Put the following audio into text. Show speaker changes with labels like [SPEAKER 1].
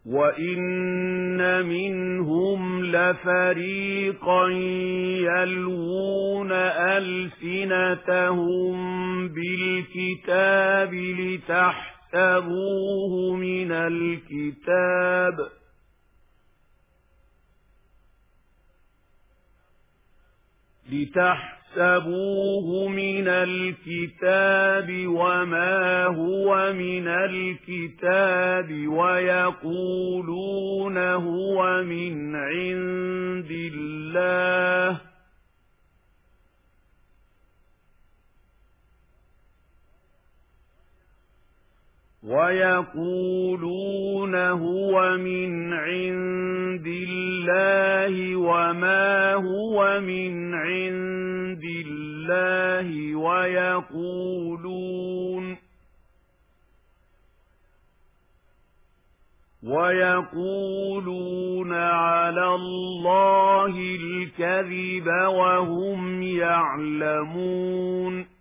[SPEAKER 1] وَإِنَّ مِنْهُمْ لَفَرِيقًا يَلْوُونَ أَلْسِنَتَهُم بِالْكِتَابِ لِتَحْسَبُوهُ مِنَ الْكِتَابِ وَمَا هُوَ مِنَ الْكِتَابِ وَيَقُولُونَ هُوَ مِنْ عِندِ اللَّهِ وَمَا هُوَ مِنْ عِندِ اللَّهِ وَيَقُولُونَ عَلَى اللَّهِ الْكَذِبَ وَهُمْ يَعْلَمُونَ